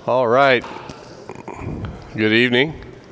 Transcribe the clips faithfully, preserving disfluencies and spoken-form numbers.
All right. Good evening.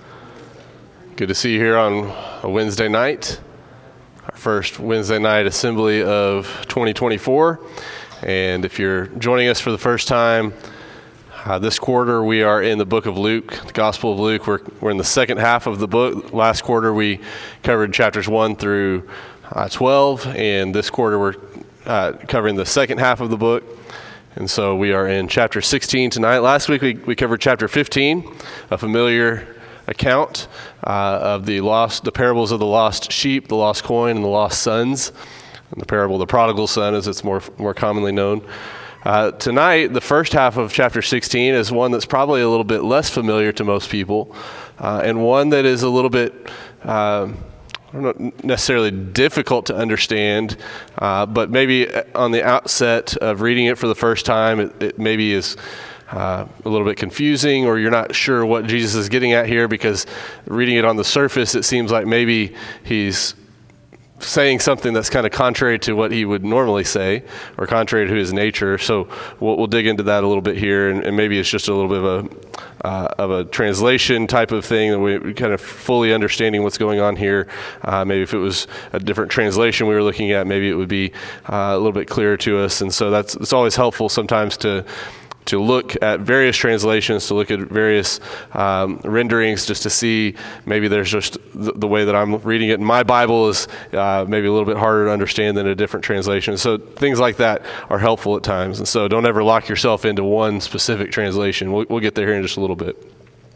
Good to see you here on a Wednesday night, our first Wednesday night assembly of twenty twenty-four. And if you're joining us for the first time, uh, this quarter we are in the book of Luke, the Gospel of Luke. We're, we're in the second half of the book. Last quarter we covered chapters one through uh, twelve, and this quarter we're uh, covering the second half of the book. And so we are in chapter sixteen tonight. Last week we, we covered chapter fifteen, a familiar account uh, of the lost, the parables of the lost sheep, the lost coin, and the lost sons, and the parable of the prodigal son, as it's more more commonly known. Uh, tonight, the first half of chapter sixteen is one that's probably a little bit less familiar to most people, uh, and one that is a little bit uh, not necessarily difficult to understand, uh, but maybe on the outset of reading it for the first time, it, it maybe is uh, a little bit confusing, or you're not sure what Jesus is getting at here, because reading it on the surface, it seems like maybe he's saying something that's kind of contrary to what he would normally say, or contrary to his nature. So we'll, we'll dig into that a little bit here, and, and maybe it's just a little bit of a uh, of a translation type of thing, that we kind of fully understanding what's going on here. Uh, maybe if it was a different translation we were looking at, maybe it would be uh, a little bit clearer to us. And so that's it's always helpful sometimes to to look at various translations, to look at various um, renderings, just to see maybe there's just the, the way that I'm reading it in my Bible is uh, maybe a little bit harder to understand than a different translation. So things like that are helpful at times. And so don't ever lock yourself into one specific translation. We'll, we'll get there here in just a little bit.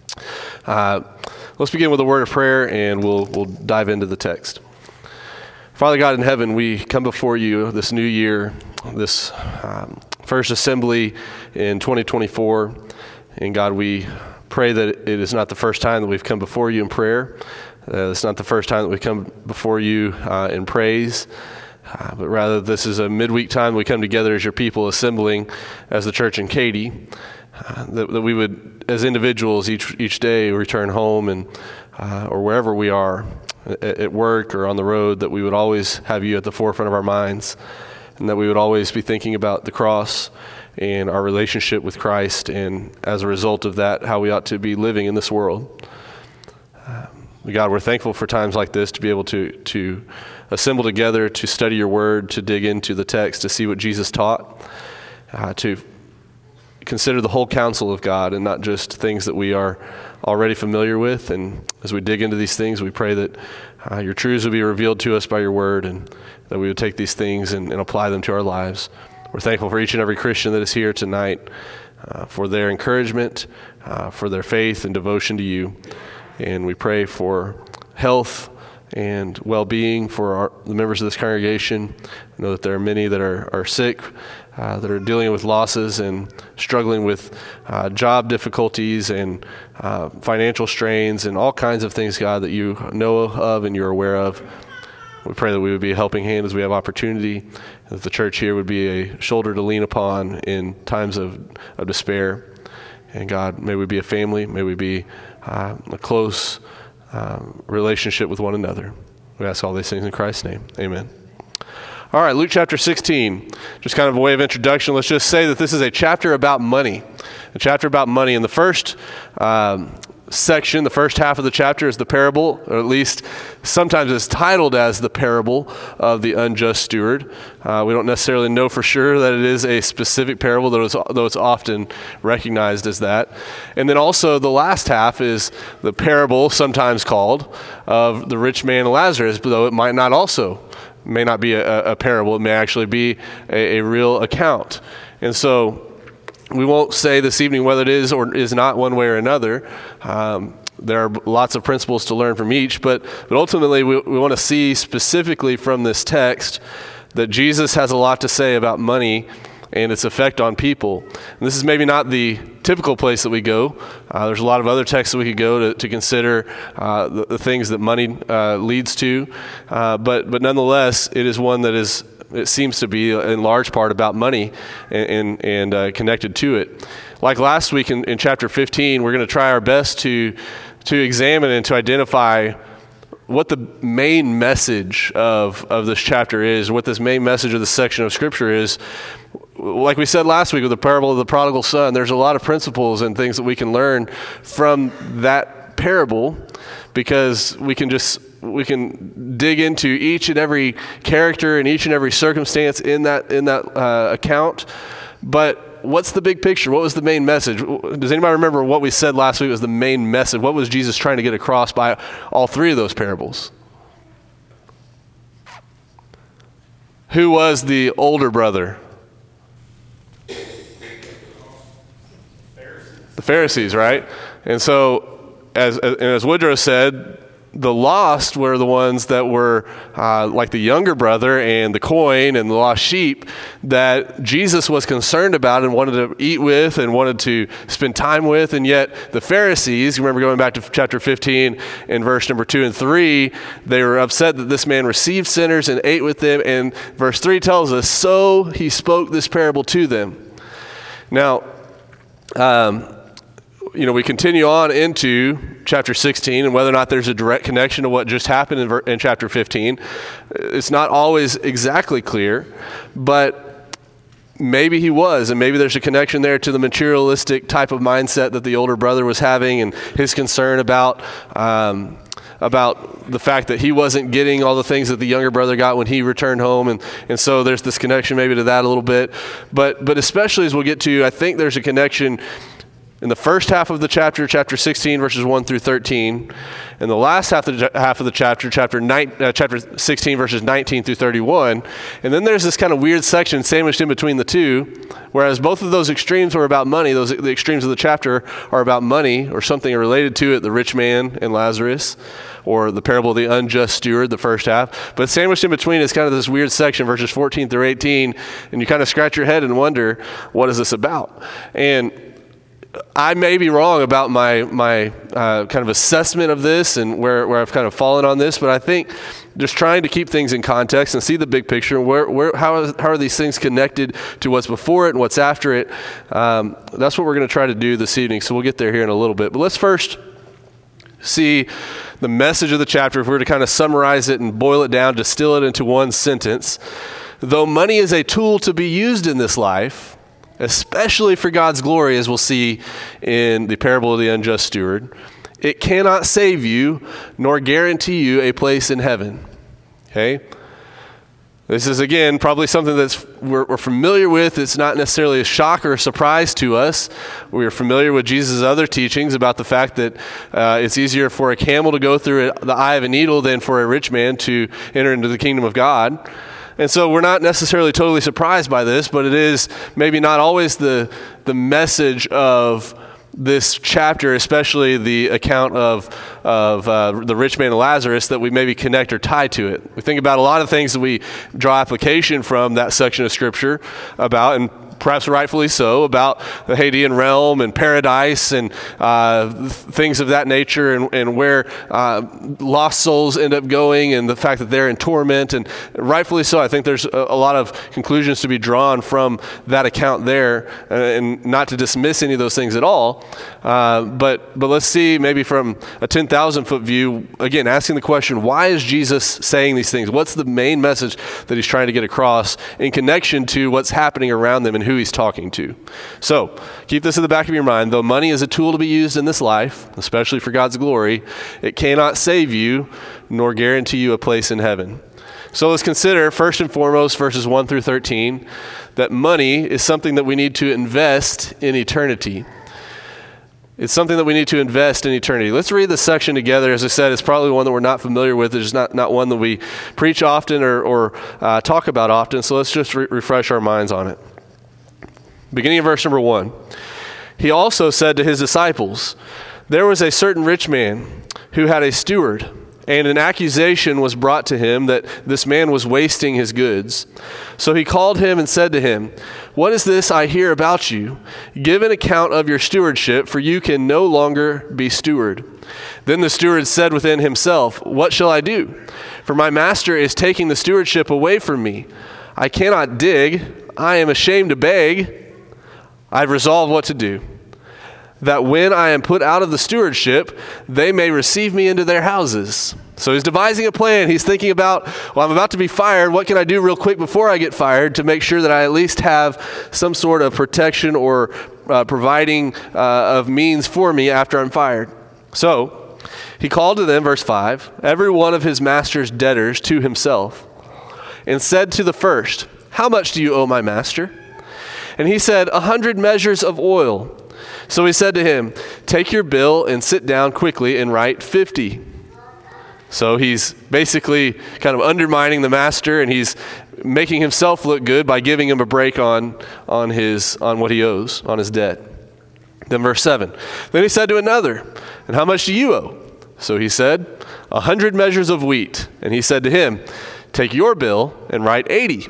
Uh, let's begin with a word of prayer, and we'll we'll dive into the text. Father God in heaven, we come before you this new year, this um, first assembly in twenty twenty-four, and God, we pray that it is not the first time that we've come before you in prayer. Uh, it's not the first time that we've come before you uh, in praise, uh, but rather this is a midweek time we come together as your people, assembling as the church in Katy, uh, that, that we would, as individuals, each each day return home and uh, or wherever we are, at, at work or on the road, that we would always have you at the forefront of our minds, and that we would always be thinking about the cross and our relationship with Christ, and as a result of that, how we ought to be living in this world. Uh, God, we're thankful for times like this to be able to to assemble together, to study your word, to dig into the text, to see what Jesus taught, uh, to consider the whole counsel of God and not just things that we are already familiar with. And as we dig into these things, we pray that uh, your truths will be revealed to us by your word, and that we would take these things and, and apply them to our lives. We're thankful for each and every Christian that is here tonight, uh, for their encouragement, uh, for their faith and devotion to you. And we pray for health and well-being for our, the members of this congregation. I know that there are many that are, are sick, uh, that are dealing with losses and struggling with uh, job difficulties and uh, financial strains and all kinds of things, God, that you know of and you're aware of. We pray that we would be a helping hand as we have opportunity, that the church here would be a shoulder to lean upon in times of, of despair. And God, may we be a family, may we be uh, a close um, relationship with one another. We ask all these things in Christ's name. Amen. All right, Luke chapter sixteen, just kind of a way of introduction. Let's just say that this is a chapter about money, a chapter about money. In the first um, section, the first half of the chapter is the parable, or at least sometimes it's titled as the parable of the unjust steward. Uh, we don't necessarily know for sure that it is a specific parable, though it's, though it's often recognized as that. And then also the last half is the parable, sometimes called, of the rich man and Lazarus, though it might not also, may not be a, a parable, it may actually be a, a real account. And so we won't say this evening whether it is or is not one way or another. Um, there are lots of principles to learn from each, but, but ultimately we, we want to see specifically from this text that Jesus has a lot to say about money and its effect on people. And this is maybe not the typical place that we go. Uh, there's a lot of other texts that we could go to, to consider uh, the, the things that money uh, leads to, uh, but but nonetheless, it is one that is, it seems to be in large part about money and and, and uh, connected to it. Like last week in, in chapter fifteen, we're going to try our best to to examine and to identify what the main message of, of this chapter is, what this main message of this section of Scripture is, like we said last week with the parable of the prodigal son, there's a lot of principles and things that we can learn from that parable, because we can just we can dig into each and every character and each and every circumstance in that in that uh, account. But what's the big picture? What was the main message? Does anybody remember what we said last week was the main message? What was Jesus trying to get across by all three of those parables? Who was the older brother? The Pharisees, right? And so, as as Woodrow said, the lost were the ones that were uh, like the younger brother and the coin and the lost sheep that Jesus was concerned about and wanted to eat with and wanted to spend time with. And yet the Pharisees, remember going back to chapter fifteen and verse number two and three, they were upset that this man received sinners and ate with them. And verse three tells us, so he spoke this parable to them. Now, um, you know, we continue on into chapter sixteen, and whether or not there's a direct connection to what just happened in, ver- in chapter fifteen, it's not always exactly clear, but maybe he was, and maybe there's a connection there to the materialistic type of mindset that the older brother was having and his concern about um, about the fact that he wasn't getting all the things that the younger brother got when he returned home. And, and so there's this connection maybe to that a little bit. But, but especially as we'll get to, I think there's a connection in the first half of the chapter, chapter sixteen, verses one through thirteen, and the last half of the, half of the chapter, chapter, nine, uh, chapter sixteen, verses nineteen through thirty-one, and then there's this kind of weird section sandwiched in between the two, whereas both of those extremes are about money. Those the extremes of the chapter are about money or something related to it, the rich man and Lazarus, or the parable of the unjust steward, the first half. But sandwiched in between is kind of this weird section, verses fourteen through eighteen, and you kind of scratch your head and wonder, what is this about? And I may be wrong about my my uh, kind of assessment of this and where, where I've kind of fallen on this, but I think just trying to keep things in context and see the big picture, where where how is, how are these things connected to what's before it and what's after it? Um, that's what we're going to try to do this evening. So we'll get there here in a little bit. But let's first see the message of the chapter. If we were to kind of summarize it and boil it down, distill it into one sentence: though money is a tool to be used in this life, especially for God's glory, as we'll see in the parable of the unjust steward, it cannot save you nor guarantee you a place in heaven. Okay? This is, again, probably something that's we're, we're familiar with. It's not necessarily a shock or a surprise to us. We're familiar with Jesus' other teachings about the fact that uh, it's easier for a camel to go through the eye of a needle than for a rich man to enter into the kingdom of God. And so we're not necessarily totally surprised by this, but it is maybe not always the the message of this chapter, especially the account of of uh, the rich man and Lazarus, that we maybe connect or tie to it. We think about a lot of things that we draw application from that section of Scripture about, and perhaps rightfully so, about the Hadean realm and paradise and uh, things of that nature, and, and where uh, lost souls end up going, and the fact that they're in torment. And rightfully so, I think there's a, a lot of conclusions to be drawn from that account there, uh, and not to dismiss any of those things at all. Uh, but but let's see, maybe from a ten thousand foot view, again, asking the question, why is Jesus saying these things? What's the main message that he's trying to get across in connection to what's happening around them and who he's talking to? So keep this in the back of your mind. Though money is a tool to be used in this life, especially for God's glory, it cannot save you nor guarantee you a place in heaven. So let's consider, first and foremost, verses one through thirteen, that money is something that we need to invest in eternity. It's something that we need to invest in eternity. Let's read this section together. As I said, it's probably one that we're not familiar with. It's not, not one that we preach often or, or uh, talk about often. So let's just re- refresh our minds on it. Beginning of verse number one. He also said to his disciples, there was a certain rich man who had a steward, and an accusation was brought to him that this man was wasting his goods. So he called him and said to him, what is this I hear about you? Give an account of your stewardship, for you can no longer be steward. Then the steward said within himself, what shall I do? For my master is taking the stewardship away from me. I cannot dig. I am ashamed to beg. I've resolved what to do, that when I am put out of the stewardship, they may receive me into their houses. So he's devising a plan. He's thinking about, well, I'm about to be fired. What can I do real quick before I get fired to make sure that I at least have some sort of protection or uh, providing uh, of means for me after I'm fired? So he called to them, verse five, every one of his master's debtors to himself, and said to the first, how much do you owe my master? And he said, a hundred measures of oil. So he said to him, take your bill and sit down quickly and write fifty. So he's basically kind of undermining the master, and he's making himself look good by giving him a break on, on his on what he owes, on his debt. Then verse seven, then he said to another, and how much do you owe? So he said, a hundred measures of wheat. And he said to him, take your bill and write eighty.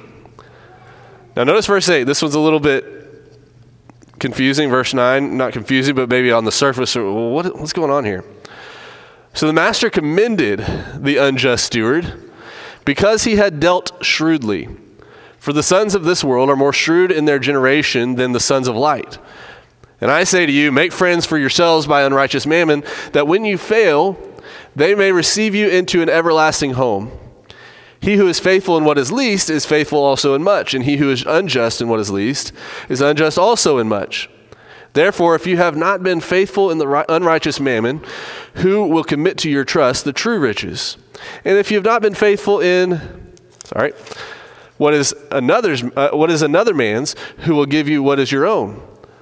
Now notice verse eight. This one's a little bit confusing. Verse nine, not confusing, but maybe on the surface, well, what, what's going on here? So the master commended the unjust steward because he had dealt shrewdly. For the sons of this world are more shrewd in their generation than the sons of light. And I say to you, make friends for yourselves by unrighteous mammon, that when you fail, they may receive you into an everlasting home. He who is faithful in what is least is faithful also in much, and he who is unjust in what is least is unjust also in much. Therefore, if you have not been faithful in the unrighteous mammon, who will commit to your trust the true riches? And if you have not been faithful in, sorry, what is another's, uh, what is another man's, who will give you what is your own?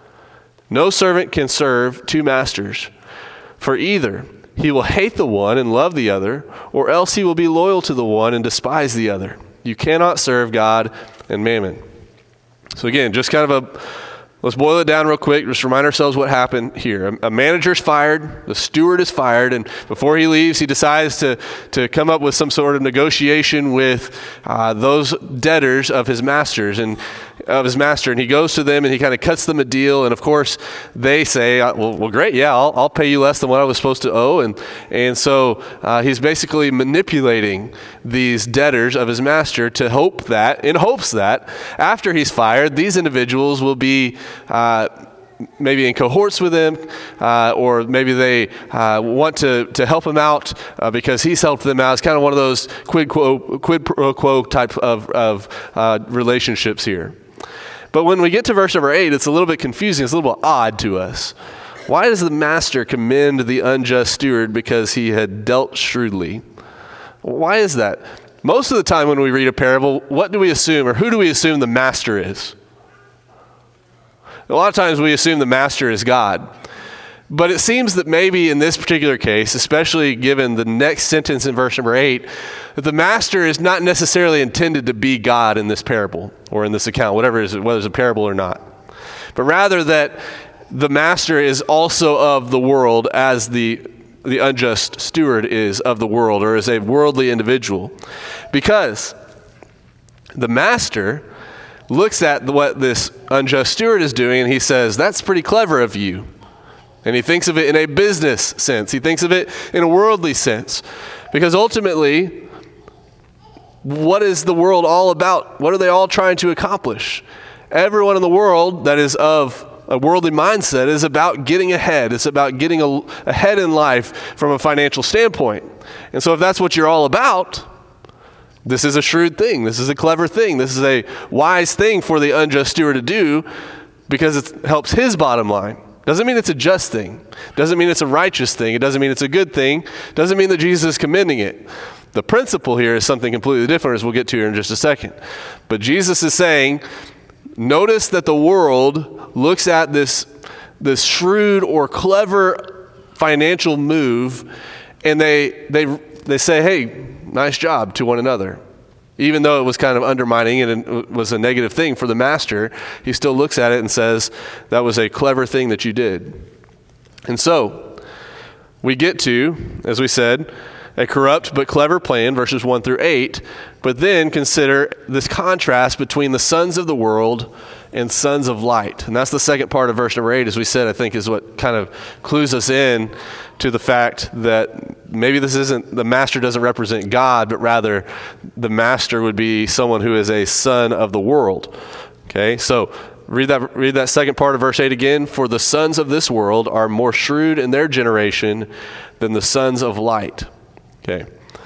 No servant can serve two masters, for either he will hate the one and love the other, or else he will be loyal to the one and despise the other. You cannot serve God and mammon. So again, just kind of a Let's boil it down real quick. Just remind ourselves what happened here. A, a manager's fired. The steward is fired. And before he leaves, he decides to, to come up with some sort of negotiation with uh, those debtors of his masters and of his master. And he goes to them and he kind of cuts them a deal. And of course, they say, well, well great. Yeah, I'll, I'll pay you less than what I was supposed to owe. And, and so uh, he's basically manipulating these debtors of his master to hope that, in hopes that after he's fired, these individuals will be Uh, maybe in cohorts with him, uh, or maybe they uh, want to, to help him out uh, because he's helped them out. It's kind of one of those quid quo, quid pro quo type of, of uh, relationships here. But when we get to verse number eight, it's a little bit confusing. It's a little bit odd to us. Why does the master commend the unjust steward because he had dealt shrewdly? Why is that? Most of the time when we read a parable, what do we assume, or who do we assume the master is? A lot of times we assume the master is God. But it seems that maybe in this particular case, especially given the next sentence in verse number eight, that the master is not necessarily intended to be God in this parable or in this account, whatever it is, whether it's a parable or not. But rather that the master is also of the world as the, the unjust steward is of the world, or as a worldly individual. Because the master looks at what this unjust steward is doing and he says, that's pretty clever of you. And he thinks of it in a business sense. He thinks of it in a worldly sense. Because ultimately, what is the world all about? What are they all trying to accomplish? Everyone in the world that is of a worldly mindset is about getting ahead. It's about getting a, ahead in life from a financial standpoint. And so if that's what you're all about, this is a shrewd thing. This is a clever thing. This is a wise thing for the unjust steward to do because it helps his bottom line. Doesn't mean it's a just thing. Doesn't mean it's a righteous thing. It doesn't mean it's a good thing. Doesn't mean that Jesus is commending it. The principle here is something completely different, as we'll get to here in just a second. But Jesus is saying, notice that the world looks at this, this shrewd or clever financial move, and they they they say, hey, nice job to one another. Even though it was kind of undermining and it was a negative thing for the master, he still looks at it and says, that was a clever thing that you did. And so we get to, as we said, a corrupt but clever plan, verses one through eight, but then consider this contrast between the sons of the world and sons of light. And that's the second part of verse number eight, as we said, I think is what kind of clues us in to the fact that maybe this isn't, the master doesn't represent God, but rather the master would be someone who is a son of the world. Okay, so read that, read that second part of verse eight again. For the sons of this world are more shrewd in their generation than the sons of light. Okay,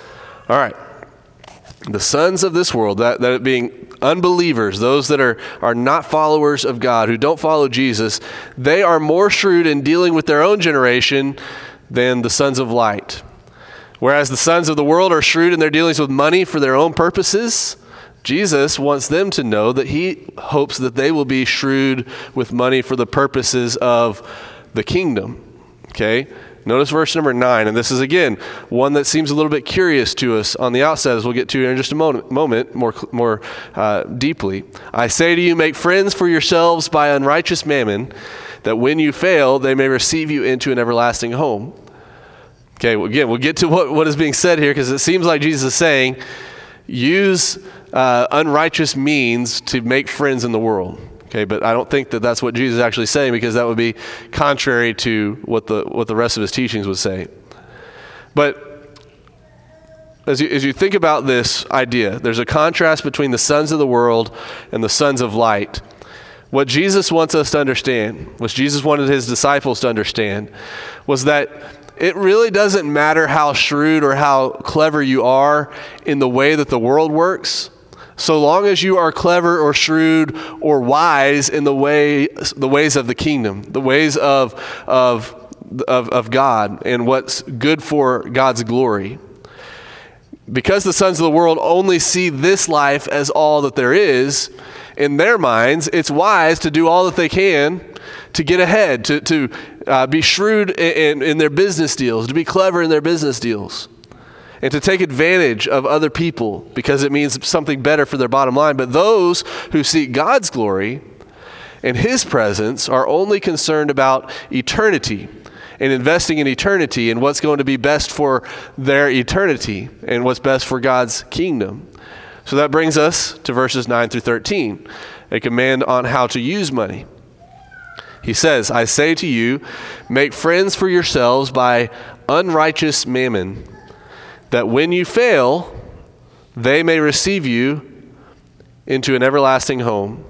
All right. The sons of this world, that, that being unbelievers, those that are, are not followers of God, who don't follow Jesus, they are more shrewd in dealing with their own generation than the sons of light. Whereas the sons of the world are shrewd in their dealings with money for their own purposes, Jesus wants them to know that he hopes that they will be shrewd with money for the purposes of the kingdom. Okay? Notice verse number nine, and this is, again, one that seems a little bit curious to us on the outset, as we'll get to in just a moment, moment more, more uh, deeply. I say to you, make friends for yourselves by unrighteous mammon, that when you fail, they may receive you into an everlasting home. Okay, well, again, we'll get to what, what is being said here, because it seems like Jesus is saying, use uh, unrighteous means to make friends in the world. Okay, but I don't think that that's what Jesus is actually saying, because that would be contrary to what the what the rest of his teachings would say. But as you, as you think about this idea, there's a contrast between the sons of the world and the sons of light. What Jesus wants us to understand, what Jesus wanted his disciples to understand, was that it really doesn't matter how shrewd or how clever you are in the way that the world works, so long as you are clever or shrewd or wise in the way, the ways of the kingdom, the ways of, of, of, of God and what's good for God's glory. Because the sons of the world only see this life as all that there is, in their minds, it's wise to do all that they can to get ahead, to, to uh, be shrewd in, in their business deals, to be clever in their business deals, and to take advantage of other people because it means something better for their bottom line. But those who seek God's glory and his presence are only concerned about eternity and investing in eternity and what's going to be best for their eternity and what's best for God's kingdom. So that brings us to verses nine through thirteen, a command on how to use money. He says, I say to you, make friends for yourselves by unrighteous mammon, that when you fail, they may receive you into an everlasting home.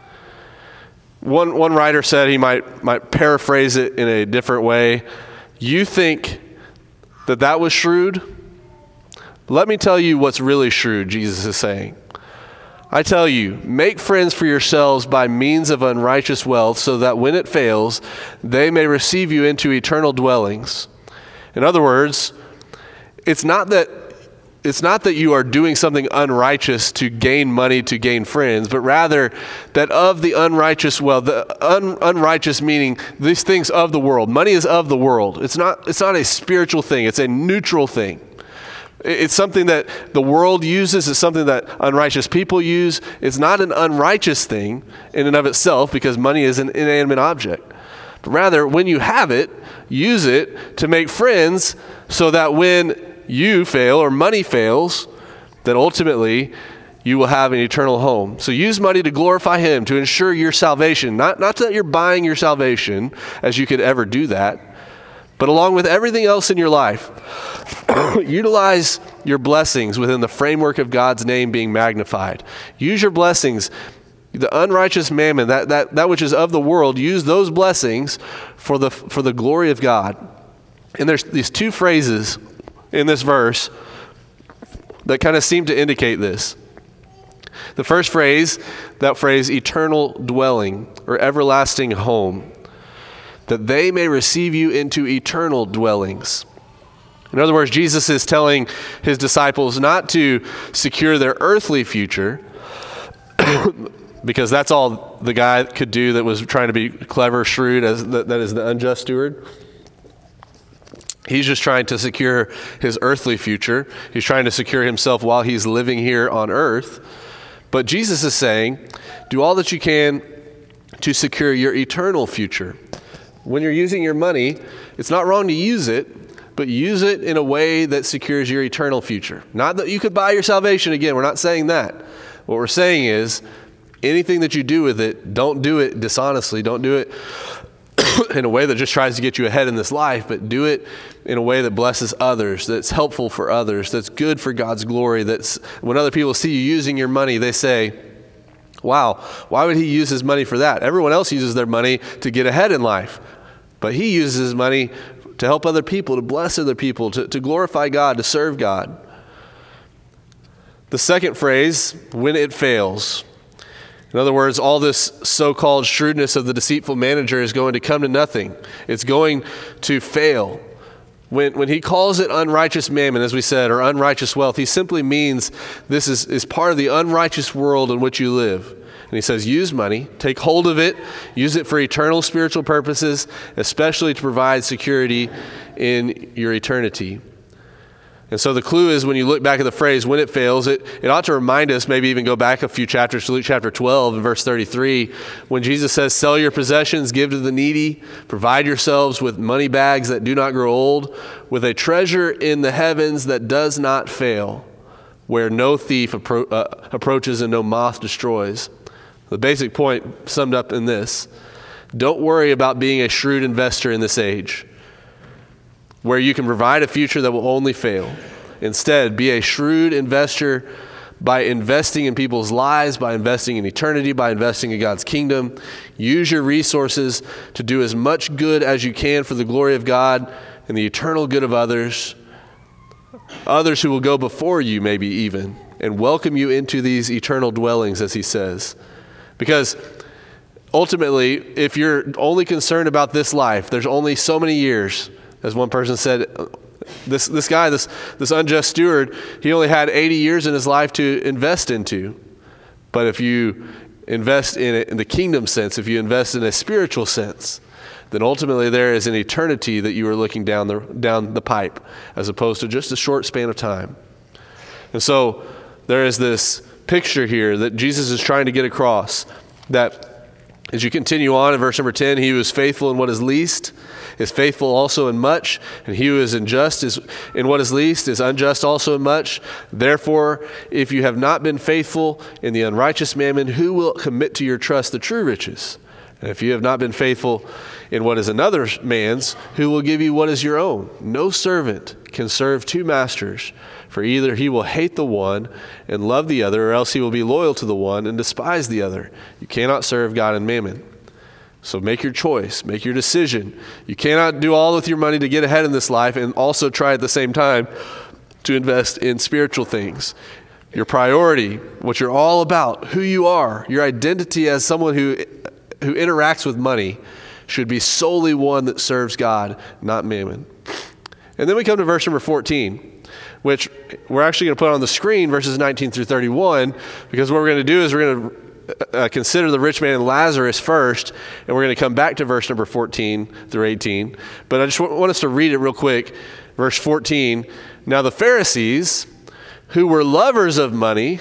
One one writer said, he might might paraphrase it in a different way. You think that that was shrewd? Let me tell you what's really shrewd, Jesus is saying. I tell you, make friends for yourselves by means of unrighteous wealth, so that when it fails, they may receive you into eternal dwellings. In other words, It's not that it's not that you are doing something unrighteous to gain money, to gain friends, but rather that of the unrighteous wealth, the un, unrighteous meaning these things of the world. Money is of the world. It's not it's not a spiritual thing. It's a neutral thing. It's something that the world uses. It's something that unrighteous people use. It's not an unrighteous thing in and of itself, because money is an inanimate object. But rather, when you have it, use it to make friends, so that when you fail or money fails, that ultimately you will have an eternal home. So use money to glorify him, to ensure your salvation. Not, not that you're buying your salvation, as you could ever do that, but along with everything else in your life, utilize your blessings within the framework of God's name being magnified. Use your blessings, the unrighteous mammon, that, that, that which is of the world, use those blessings for the for the glory of God. And there's these two phrases in this verse that kind of seem to indicate this. The first phrase, that phrase, eternal dwelling or everlasting home, that they may receive you into eternal dwellings. In other words, Jesus is telling his disciples not to secure their earthly future, because that's all the guy could do that was trying to be clever, shrewd, as that, that is the unjust steward. He's just trying to secure his earthly future. He's trying to secure himself while he's living here on earth. But Jesus is saying, do all that you can to secure your eternal future. When you're using your money, it's not wrong to use it, but use it in a way that secures your eternal future. Not that you could buy your salvation again. We're not saying that. What we're saying is, anything that you do with it, don't do it dishonestly. Don't do it in a way that just tries to get you ahead in this life, but do it in a way that blesses others, that's helpful for others, that's good for God's glory, that's when other people see you using your money, they say, wow, why would he use his money for that? Everyone else uses their money to get ahead in life, but he uses his money to help other people, to bless other people, to, to glorify God, to serve God. The second phrase, when it fails. In other words, all this so-called shrewdness of the deceitful manager is going to come to nothing. It's going to fail. When when he calls it unrighteous mammon, as we said, or unrighteous wealth, he simply means this is, is part of the unrighteous world in which you live. And he says, use money, take hold of it, use it for eternal spiritual purposes, especially to provide security in your eternity. And so the clue is when you look back at the phrase, when it fails, it, it ought to remind us, maybe even go back a few chapters to Luke chapter twelve and verse thirty-three, when Jesus says, sell your possessions, give to the needy, provide yourselves with money bags that do not grow old, with a treasure in the heavens that does not fail, where no thief appro- uh, approaches and no moth destroys. The basic point summed up in this: don't worry about being a shrewd investor in this age, where you can provide a future that will only fail. Instead, be a shrewd investor by investing in people's lives, by investing in eternity, by investing in God's kingdom. Use your resources to do as much good as you can for the glory of God and the eternal good of others, others who will go before you maybe even, and welcome you into these eternal dwellings, as he says. Because ultimately, if you're only concerned about this life, there's only so many years. As one person said, this this guy, this this unjust steward, he only had eighty years in his life to invest into. But if you invest in it in the kingdom sense, if you invest in a spiritual sense, then ultimately there is an eternity that you are looking down the down the pipe, as opposed to just a short span of time. And so there is this picture here that Jesus is trying to get across, that as you continue on in verse number ten, he who is faithful in what is least is faithful also in much, and he who is unjust is in what is least is unjust also in much. Therefore, if you have not been faithful in the unrighteous mammon, who will commit to your trust the true riches? And if you have not been faithful in what is another man's, who will give you what is your own? No servant can serve two masters, for either he will hate the one and love the other, or else he will be loyal to the one and despise the other. You cannot serve God and mammon. So make your choice, make your decision. You cannot do all with your money to get ahead in this life and also try at the same time to invest in spiritual things. Your priority, what you're all about, who you are, your identity as someone who who interacts with money should be solely one that serves God, not mammon. And then we come to verse number fourteen, which we're actually going to put on the screen, verses nineteen through thirty-one, because what we're going to do is we're going to uh, consider the rich man and Lazarus first, and we're going to come back to verse number fourteen through eighteen. But I just want us to read it real quick. Verse fourteen, now the Pharisees, who were lovers of money,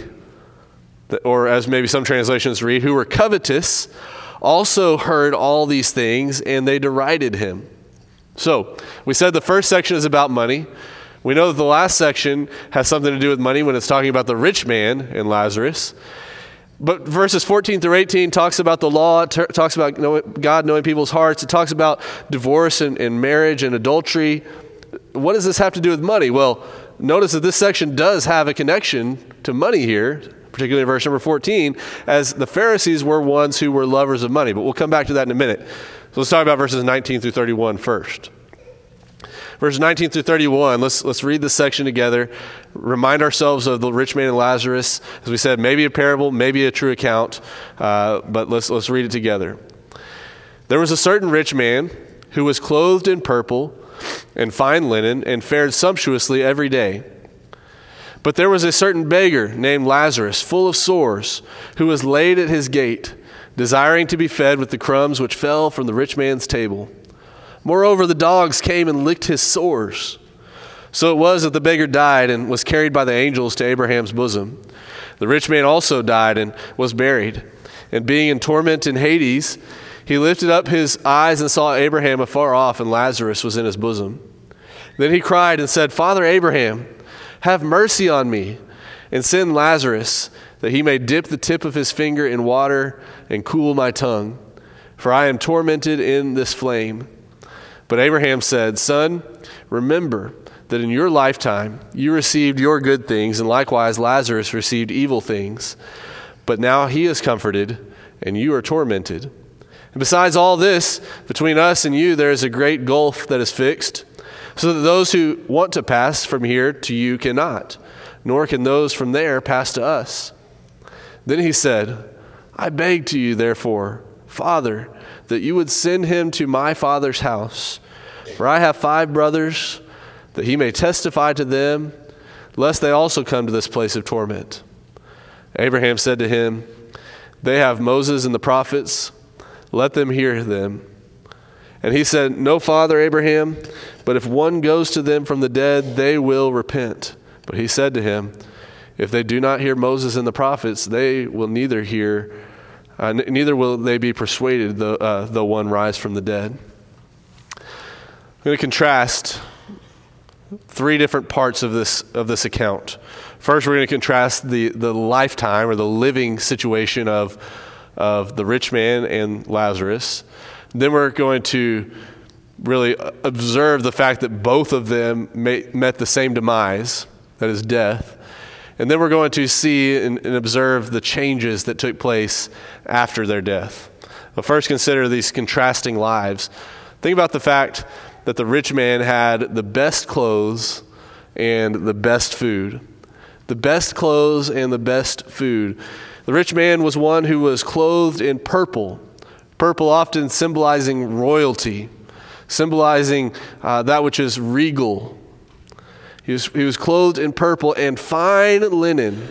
or as maybe some translations read, who were covetous, also heard all these things, and they derided him. So, we said the first section is about money. We know that the last section has something to do with money when it's talking about the rich man and Lazarus. But verses fourteen through eighteen talks about the law, t- talks about knowing, God knowing people's hearts. It talks about divorce and, and marriage and adultery. What does this have to do with money? Well, notice that this section does have a connection to money here, particularly in verse number fourteen, as the Pharisees were ones who were lovers of money. But we'll come back to that in a minute. So let's talk about verses nineteen through thirty-one first. Verses nineteen through thirty-one, let's let's read this section together. Remind ourselves of the rich man and Lazarus. As we said, maybe a parable, maybe a true account, uh, but let's let's read it together. There was a certain rich man who was clothed in purple and fine linen and fared sumptuously every day. But there was a certain beggar named Lazarus, full of sores, who was laid at his gate, desiring to be fed with the crumbs which fell from the rich man's table. Moreover, the dogs came and licked his sores. So it was that the beggar died and was carried by the angels to Abraham's bosom. The rich man also died and was buried. And being in torment in Hades, he lifted up his eyes and saw Abraham afar off, and Lazarus was in his bosom. Then he cried and said, Father Abraham, have mercy on me, and send Lazarus, that he may dip the tip of his finger in water and cool my tongue, for I am tormented in this flame. But Abraham said, Son, remember that in your lifetime you received your good things, and likewise Lazarus received evil things. But now he is comforted, and you are tormented. And besides all this, between us and you there is a great gulf that is fixed, so that those who want to pass from here to you cannot, nor can those from there pass to us." Then he said, "I beg to you, therefore, Father, that you would send him to my father's house. For I have five brothers, that he may testify to them, lest they also come to this place of torment." Abraham said to him, "They have Moses and the prophets. Let them hear them." And he said, "No, Father Abraham, but if one goes to them from the dead, they will repent." But he said to him, "If they do not hear Moses and the prophets, they will neither hear, uh, n- neither will they be persuaded, though, uh, though one rise from the dead." I'm going to contrast three different parts of this of this account. First, we're going to contrast the, the lifetime or the living situation of, of the rich man and Lazarus. Then we're going to really observe the fact that both of them may, met the same demise, that is death. And then we're going to see and, and observe the changes that took place after their death. But first, consider these contrasting lives. Think about the fact that the rich man had the best clothes and the best food. The best clothes and the best food. The rich man was one who was clothed in purple. Purple often symbolizing royalty, symbolizing uh, that which is regal. He was, he was clothed in purple and fine linen.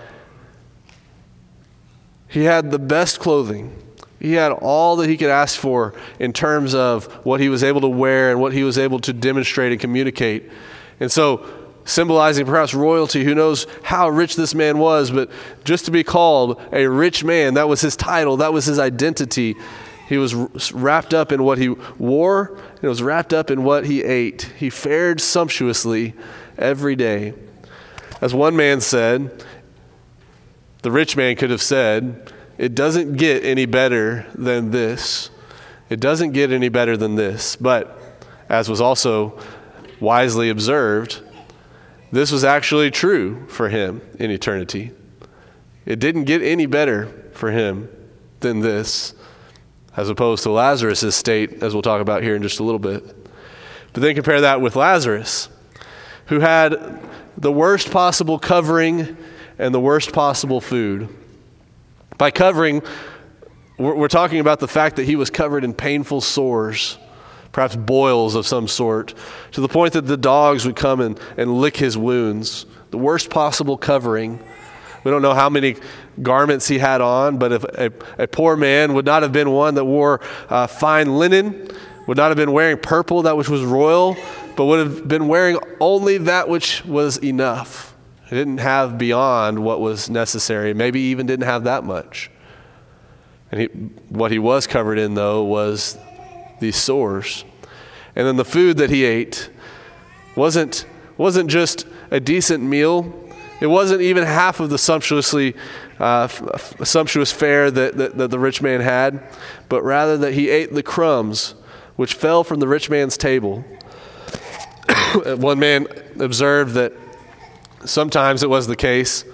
He had the best clothing. He had all that he could ask for in terms of what he was able to wear and what he was able to demonstrate and communicate. And so, symbolizing perhaps royalty, who knows how rich this man was, but just to be called a rich man, that was his title, that was his identity. He was wrapped up in what he wore, and it was wrapped up in what he ate. He fared sumptuously every day. As one man said, the rich man could have said, "It doesn't get any better than this. It doesn't get any better than this." But as was also wisely observed, this was actually true for him in eternity. It didn't get any better for him than this, as opposed to Lazarus' state, as we'll talk about here in just a little bit. But then compare that with Lazarus, who had the worst possible covering and the worst possible food. By covering, we're talking about the fact that he was covered in painful sores, perhaps boils of some sort, to the point that the dogs would come and, and lick his wounds. The worst possible covering. We don't know how many garments he had on, but if a, a poor man would not have been one that wore uh, fine linen, would not have been wearing purple, that which was royal, but would have been wearing only that which was enough. He didn't have beyond what was necessary, maybe even didn't have that much. And he, what he was covered in, though, was these sores. And then the food that he ate wasn't wasn't just a decent meal. It wasn't even half of the sumptuously uh, f- sumptuous fare that, that, that the rich man had, but rather that he ate the crumbs which fell from the rich man's table. One man observed that sometimes it was the case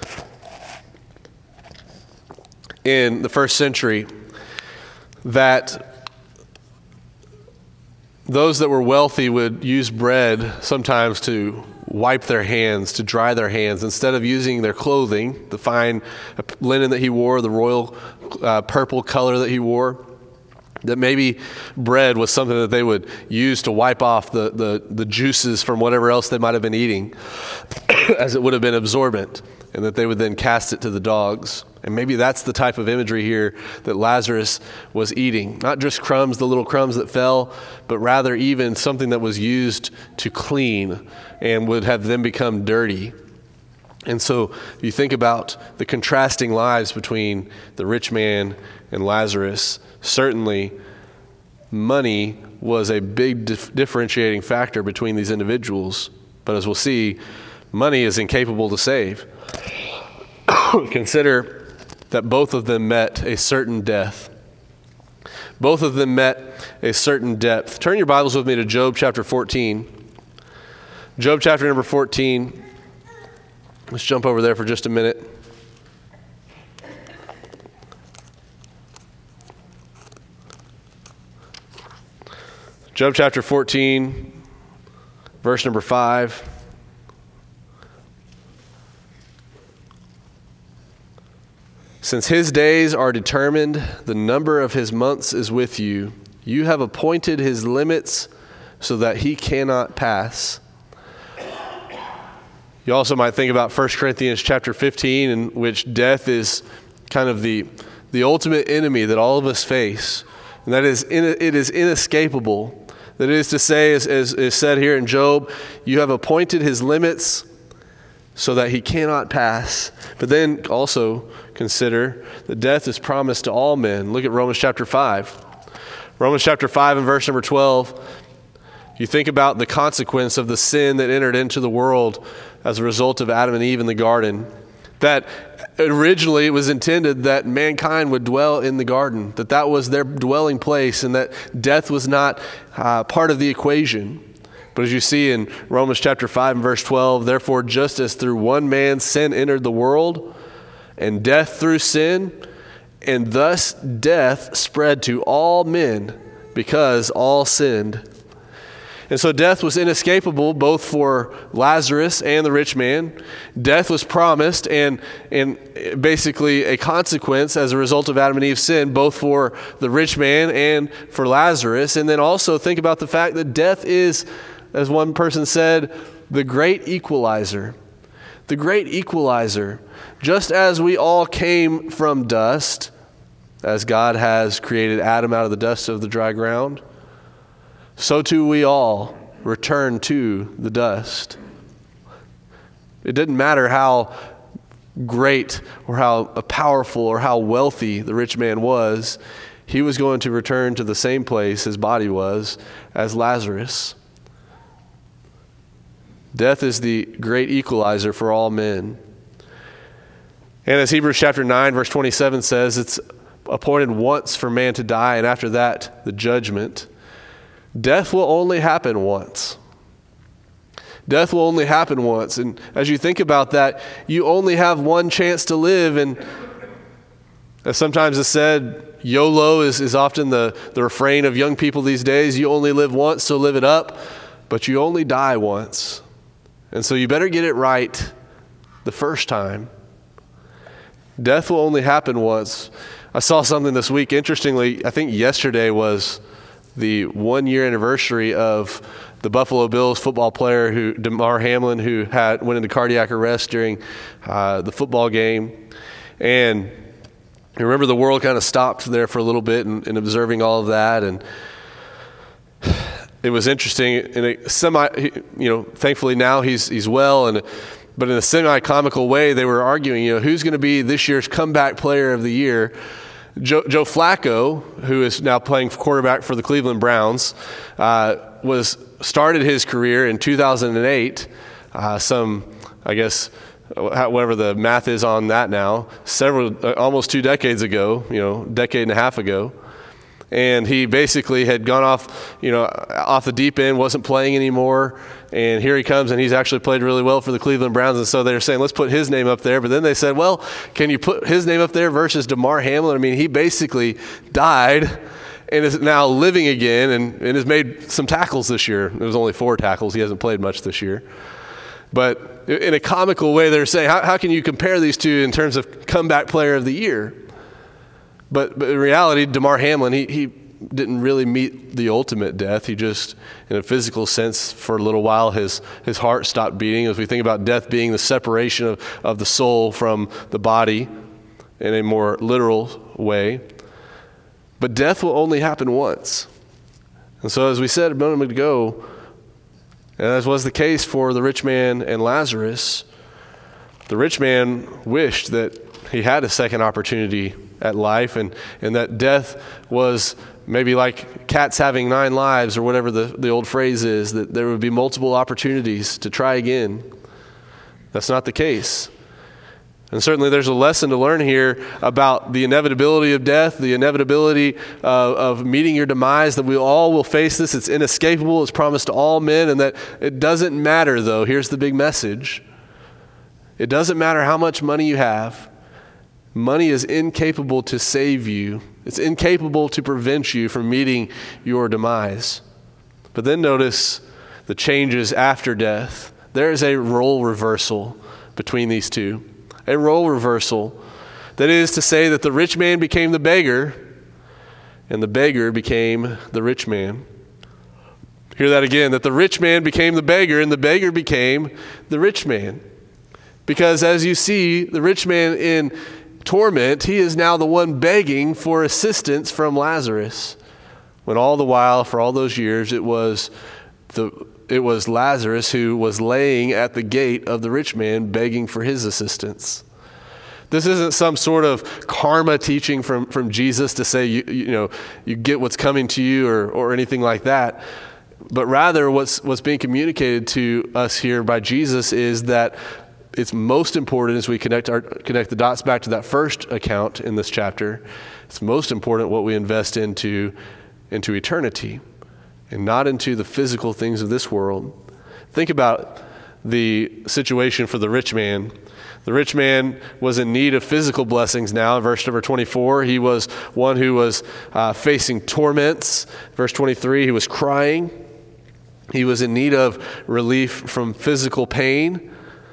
in the first century that those that were wealthy would use bread sometimes to wipe their hands, to dry their hands, instead of using their clothing, the fine linen that he wore, the royal uh, purple color that he wore, that maybe bread was something that they would use to wipe off the, the, the juices from whatever else they might have been eating, as it would have been absorbent, and that they would then cast it to the dogs. And maybe that's the type of imagery here that Lazarus was eating. Not just crumbs, the little crumbs that fell, but rather even something that was used to clean and would have then become dirty. And so you think about the contrasting lives between the rich man and Lazarus. Certainly, money was a big dif- differentiating factor between these individuals. But as we'll see, money is incapable to save. Consider that both of them met a certain death. Both of them met a certain depth. Turn your Bibles with me to Job chapter fourteen. Job chapter number fourteen. Let's jump over there for just a minute. Job chapter fourteen, verse number five. Since his days are determined, the number of his months is with you. You have appointed his limits so that he cannot pass. You also might think about First Corinthians chapter fifteen, in which death is kind of the, the ultimate enemy that all of us face. And that is, in, it is inescapable. That is to say, as, as is said here in Job, you have appointed his limits so that he cannot pass. But then also consider that death is promised to all men. Look at Romans chapter five. Romans chapter five and verse number twelve. You think about the consequence of the sin that entered into the world as a result of Adam and Eve in the garden. That originally it was intended that mankind would dwell in the garden, that that was their dwelling place, and that death was not uh, part of the equation. But as you see in Romans chapter five and verse twelve, therefore just as through one man sin entered the world, and death through sin, and thus death spread to all men because all sinned. And so death was inescapable both for Lazarus and the rich man. Death was promised and, and basically a consequence as a result of Adam and Eve's sin, both for the rich man and for Lazarus. And then also think about the fact that death is, as one person said, the great equalizer. The great equalizer. Just as we all came from dust, as God has created Adam out of the dust of the dry ground, so too we all return to the dust. It didn't matter how great or how powerful or how wealthy the rich man was, he was going to return to the same place his body was as Lazarus. Death is the great equalizer for all men. And as Hebrews chapter nine verse twenty-seven says, it's appointed once for man to die, and after that, the judgment. Death will only happen once. Death will only happen once. And as you think about that, you only have one chance to live. And as sometimes is said, YOLO is, is often the, the refrain of young people these days. You only live once, so live it up. But you only die once. And so you better get it right the first time. Death will only happen once. I saw something this week. Interestingly, I think yesterday was the one-year anniversary of the Buffalo Bills football player who Damar Hamlin, who had went into cardiac arrest during uh, the football game. And I remember the world kind of stopped there for a little bit in, in observing all of that. And it was interesting in a semi, you know, thankfully now he's he's well, and but in a semi-comical way, they were arguing, you know, who's going to be this year's comeback player of the year. Joe, Joe Flacco, who is now playing quarterback for the Cleveland Browns, uh, was started his career in two thousand eight. Uh, some, I guess, whatever the math is on that now, several, uh, almost two decades ago, you know, decade and a half ago. And he basically had gone off, you know, off the deep end, wasn't playing anymore. And here he comes, and he's actually played really well for the Cleveland Browns. And so they're saying, let's put his name up there. But then they said, well, can you put his name up there versus Damar Hamlin? I mean, he basically died and is now living again and, and has made some tackles this year. It was only four tackles. He hasn't played much this year. But in a comical way, they're saying, how, how can you compare these two in terms of comeback player of the year? But, but in reality, Damar Hamlin, he, he didn't really meet the ultimate death. He just, in a physical sense, for a little while, his his heart stopped beating. As we think about death being the separation of, of the soul from the body in a more literal way. But death will only happen once. And so as we said a moment ago, and as was the case for the rich man and Lazarus, the rich man wished that he had a second opportunity at life, and, and that death was maybe like cats having nine lives, or whatever the, the old phrase is, that there would be multiple opportunities to try again. That's not the case. And certainly there's a lesson to learn here about the inevitability of death, the inevitability uh, of meeting your demise, that we all will face this. It's inescapable. It's promised to all men, and that it doesn't matter, though. Here's the big message. It doesn't matter how much money you have. Money is incapable to save you. It's incapable to prevent you from meeting your demise. But then notice the changes after death. There is a role reversal between these two. A role reversal. That is to say that the rich man became the beggar, and the beggar became the rich man. Hear that again, that the rich man became the beggar, and the beggar became the rich man. Because as you see, the rich man in torment, he is now the one begging for assistance from Lazarus. When all the while, for all those years, it was the it was Lazarus who was laying at the gate of the rich man begging for his assistance. This isn't some sort of karma teaching from, from Jesus to say, you, you know, you get what's coming to you or, or anything like that. But rather what's, what's being communicated to us here by Jesus is that it's most important as we connect our, connect the dots back to that first account in this chapter. It's most important what we invest into, into eternity and not into the physical things of this world. Think about the situation for the rich man. The rich man was in need of physical blessings now. In verse number twenty-four, he was one who was uh, facing torments. Verse twenty-three, he was crying. He was in need of relief from physical pain.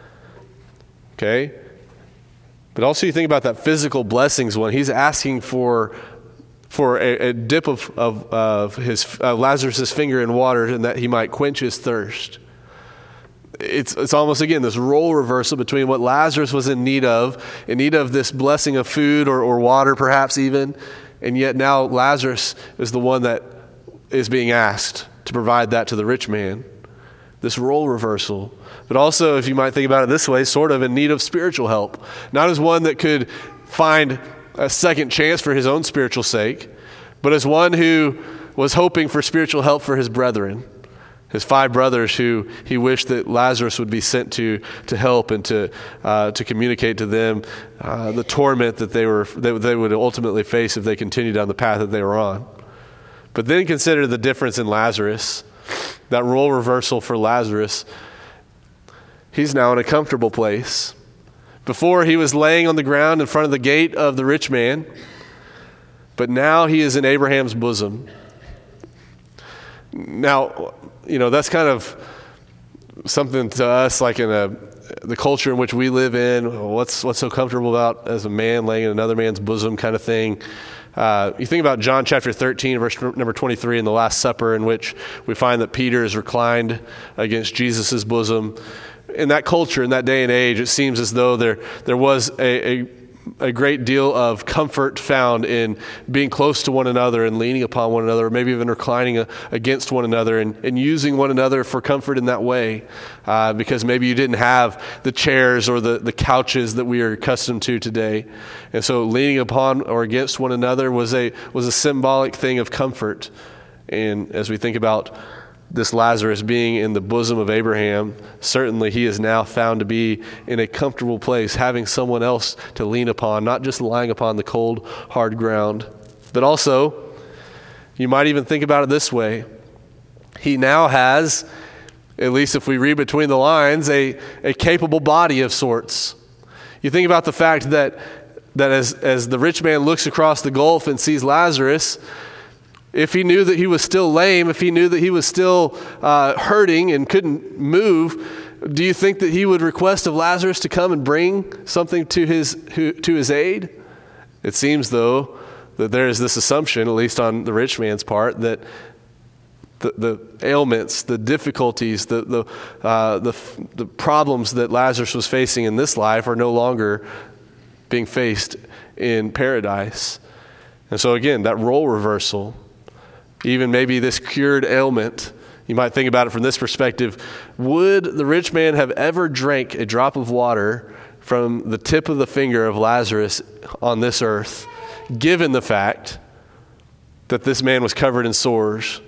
Okay? But also you think about that physical blessings one. He's asking for for a, a dip of, of, of his uh, Lazarus' finger in water and that he might quench his thirst. It's it's almost, again, this role reversal between what Lazarus was in need of, in need of this blessing of food or, or water perhaps even, and yet now Lazarus is the one that is being asked to provide that to the rich man. This role reversal. But also, if you might think about it this way, sort of in need of spiritual help. Not as one that could find a second chance for his own spiritual sake, but as one who was hoping for spiritual help for his brethren. His five brothers who he wished that Lazarus would be sent to to help and to uh, to communicate to them uh, the torment that they were that they would ultimately face if they continued down the path that they were on. But then consider the difference in Lazarus, that role reversal for Lazarus. He's now in a comfortable place. Before he was laying on the ground in front of the gate of the rich man, but now he is in Abraham's bosom. Now, you know, that's kind of something to us, like in a the culture in which we live in. What's what's so comfortable about as a man laying in another man's bosom, kind of thing. Uh, you think about John chapter thirteen, verse number twenty-three, in the Last Supper, in which we find that Peter is reclined against Jesus' bosom. In that culture, in that day and age, it seems as though there there was a, a a great deal of comfort found in being close to one another and leaning upon one another, or maybe even reclining a, against one another and, and using one another for comfort in that way, uh, because maybe you didn't have the chairs or the, the couches that we are accustomed to today. And so leaning upon or against one another was a was a symbolic thing of comfort. And as we think about this Lazarus being in the bosom of Abraham, certainly he is now found to be in a comfortable place, having someone else to lean upon, not just lying upon the cold, hard ground. But also, you might even think about it this way. He now has, at least if we read between the lines, a, a capable body of sorts. You think about the fact that, that as, as the rich man looks across the gulf and sees Lazarus, if he knew that he was still lame, if he knew that he was still uh, hurting and couldn't move, do you think that he would request of Lazarus to come and bring something to his to his aid? It seems, though, that there is this assumption, at least on the rich man's part, that the, the ailments, the difficulties, the the, uh, the the problems that Lazarus was facing in this life are no longer being faced in paradise. And so again, that role reversal. Even maybe this cured ailment, you might think about it from this perspective. Would the rich man have ever drank a drop of water from the tip of the finger of Lazarus on this earth, given the fact that this man was covered in sores,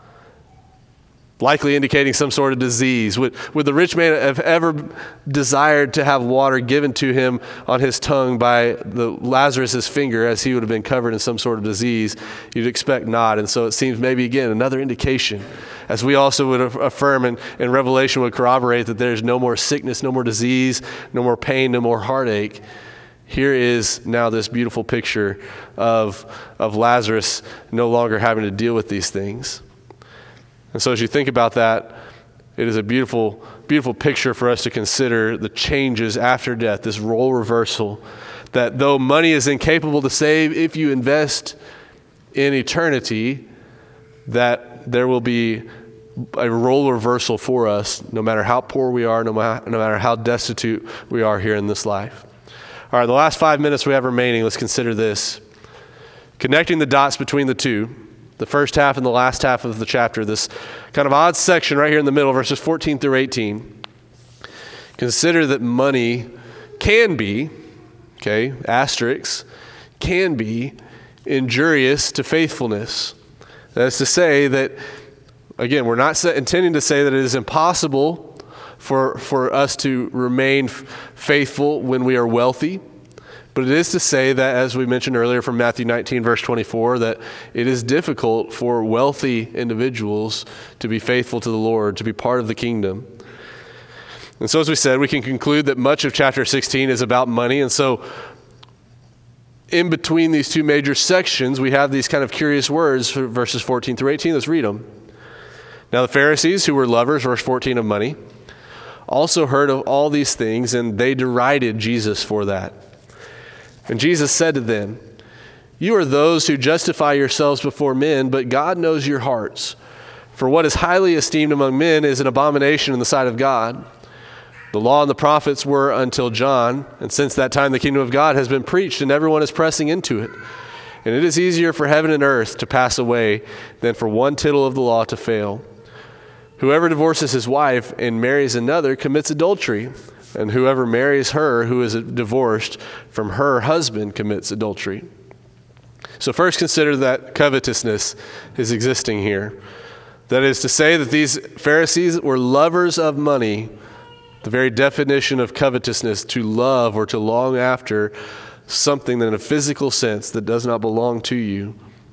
likely indicating some sort of disease? Would, would the rich man have ever desired to have water given to him on his tongue by the Lazarus's finger, as he would have been covered in some sort of disease? You'd expect not. And so it seems maybe, again, another indication, as we also would affirm and, and Revelation would corroborate, that there's no more sickness, no more disease, no more pain, no more heartache. Here is now this beautiful picture of, of Lazarus no longer having to deal with these things. And so as you think about that, it is a beautiful, beautiful picture for us to consider the changes after death, this role reversal, That though money is incapable to save, if you invest in eternity, that there will be a role reversal for us, no matter how poor we are, no matter, no matter how destitute we are here in this life. All right, the last five minutes we have remaining, let's consider this. Connecting the dots between the two, the first half and the last half of the chapter, this kind of odd section right here in the middle, verses fourteen through eighteen. Consider that money can be, okay, asterisk, can be injurious to faithfulness. That is to say that, again, we're not intending to say that it is impossible for, for us to remain f- faithful when we are wealthy. But it is to say that, as we mentioned earlier from Matthew nineteen, verse twenty-four, that it is difficult for wealthy individuals to be faithful to the Lord, to be part of the kingdom. And so, as we said, we can conclude that much of chapter sixteen is about money. And so, in between these two major sections, we have these kind of curious words, for verses fourteen through eighteen. Let's read them. Now the Pharisees, who were lovers, verse fourteen, of money, also heard of all these things, and they derided Jesus for that. And Jesus said to them, "You are those who justify yourselves before men, but God knows your hearts. For what is highly esteemed among men is an abomination in the sight of God. The law and the prophets were until John, and since that time the kingdom of God has been preached, and everyone is pressing into it. And it is easier for heaven and earth to pass away than for one tittle of the law to fail. Whoever divorces his wife and marries another commits adultery, and whoever marries her who is divorced from her husband commits adultery." So first consider that covetousness is existing here. That is to say that these Pharisees were lovers of money, the very definition of covetousness, to love or to long after something that in a physical sense that does not belong to you.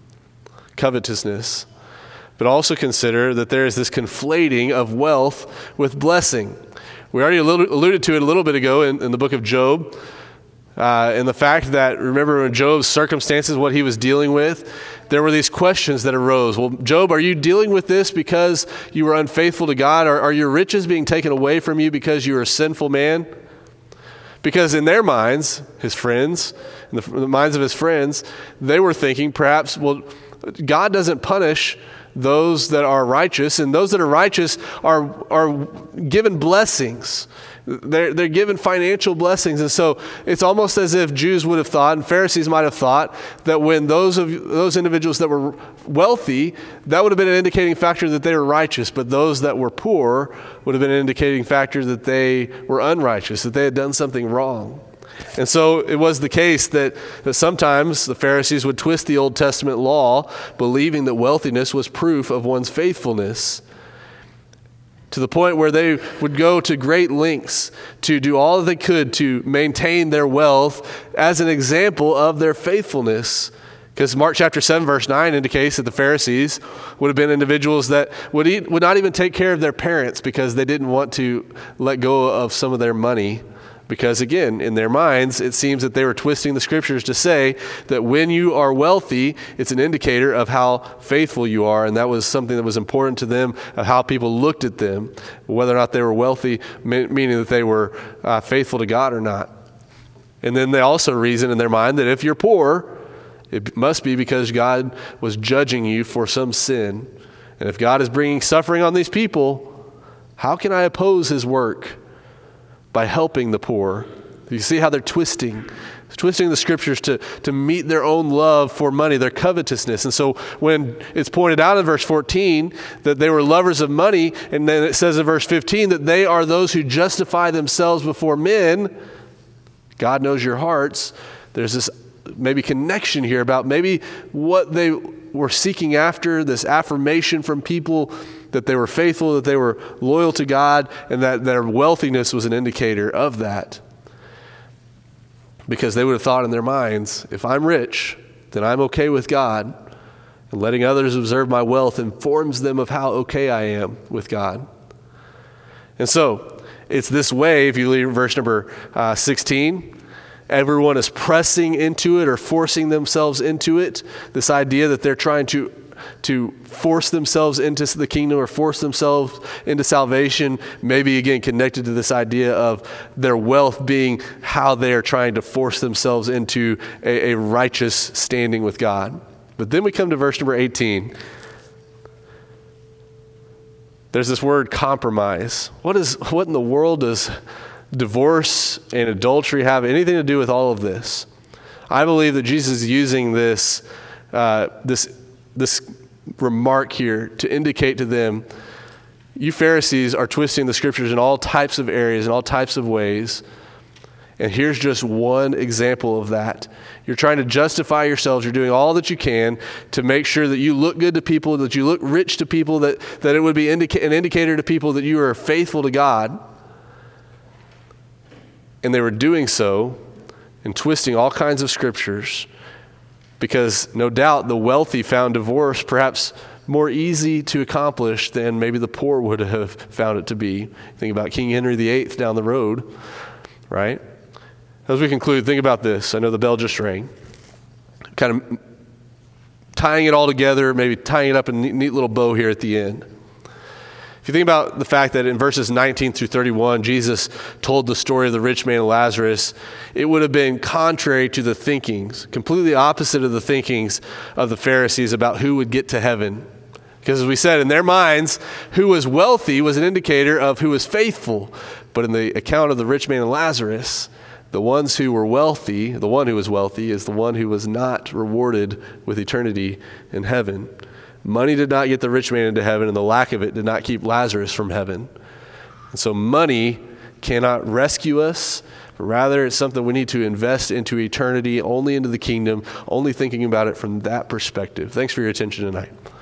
Covetousness. But also consider that there is this conflating of wealth with blessing. We already alluded to it a little bit ago in, in the book of Job. Uh, and the fact that, remember in Job's circumstances, what he was dealing with, there were these questions that arose. Well, Job, are you dealing with this because you were unfaithful to God? Or are your riches being taken away from you because you are a sinful man? Because in their minds, his friends, in the, in the minds of his friends, they were thinking perhaps, well, God doesn't punish those that are righteous, and those that are righteous are are given blessings. They're, they're given financial blessings. And so it's almost as if Jews would have thought, and Pharisees might have thought, that when those of those individuals that were wealthy, that would have been an indicating factor that they were righteous, but those that were poor would have been an indicating factor that they were unrighteous, that they had done something wrong. And so it was the case that, that sometimes the Pharisees would twist the Old Testament law, believing that wealthiness was proof of one's faithfulness, to the point where they would go to great lengths to do all that they could to maintain their wealth as an example of their faithfulness. Because Mark chapter seven, verse nine indicates that the Pharisees would have been individuals that would eat, would not even take care of their parents because they didn't want to let go of some of their money. Because again, in their minds, it seems that they were twisting the scriptures to say that when you are wealthy, it's an indicator of how faithful you are. And that was something that was important to them, of how people looked at them, whether or not they were wealthy, meaning that they were uh, faithful to God or not. And then they also reason in their mind that if you're poor, it must be because God was judging you for some sin. And if God is bringing suffering on these people, how can I oppose his work? By helping the poor. You see how they're twisting, twisting the scriptures to, to meet their own love for money, their covetousness. And so when it's pointed out in verse fourteen that they were lovers of money, and then it says in verse fifteen that they are those who justify themselves before men, God knows your hearts. There's this maybe connection here about maybe what they were seeking after, this affirmation from people that they were faithful, that they were loyal to God, and that their wealthiness was an indicator of that. Because they would have thought in their minds, if I'm rich, then I'm okay with God, and letting others observe my wealth informs them of how okay I am with God. And so, it's this way, if you read verse number uh, sixteen, everyone is pressing into it or forcing themselves into it, this idea that they're trying to to force themselves into the kingdom or force themselves into salvation, maybe again connected to this idea of their wealth being how they are trying to force themselves into a, a righteous standing with God. But then we come to verse number eighteen. There's this word compromise. What is what in the world does divorce and adultery have anything to do with all of this? I believe that Jesus is using this uh, this this remark here to indicate to them, you Pharisees are twisting the scriptures in all types of areas, in all types of ways. And here's just one example of that. You're trying to justify yourselves. You're doing all that you can to make sure that you look good to people, that you look rich to people, that, that it would be indica- an indicator to people that you are faithful to God. And they were doing so and twisting all kinds of scriptures because no doubt the wealthy found divorce perhaps more easy to accomplish than maybe the poor would have found it to be. Think about King Henry the Eighth down the road, right? As we conclude, think about this. I know the bell just rang. Kind of tying it all together, maybe tying it up in a neat little bow here at the end. If you think about the fact that in verses nineteen through thirty-one, Jesus told the story of the rich man and Lazarus, it would have been contrary to the thinkings, completely opposite of the thinkings of the Pharisees about who would get to heaven. Because as we said, in their minds, who was wealthy was an indicator of who was faithful. But in the account of the rich man and Lazarus, the ones who were wealthy, the one who was wealthy is the one who was not rewarded with eternity in heaven. Money did not get the rich man into heaven, and the lack of it did not keep Lazarus from heaven. And so money cannot rescue us, but rather it's something we need to invest into eternity, only into the kingdom, only thinking about it from that perspective. Thanks for your attention tonight.